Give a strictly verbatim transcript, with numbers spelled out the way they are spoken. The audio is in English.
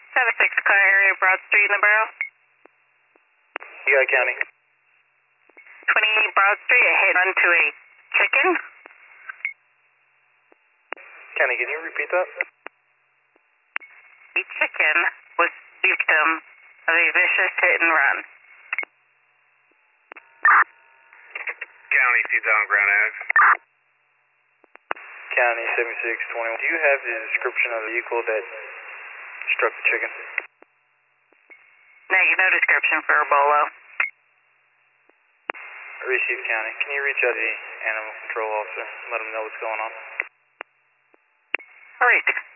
seven six car area, Broad Street in the Borough. Ely County. twenty-eight Broad Street, a hit run to a chicken. County, can you repeat that? A chicken was victim of a vicious hit and run. County, seats on Ground Ave. County seventy-six twenty-one. Do you have the description of the vehicle that struck the chicken? Negative, no description for a bolo. Receive County. Can you reach out to the animal control officer and let him know what's going on? All right.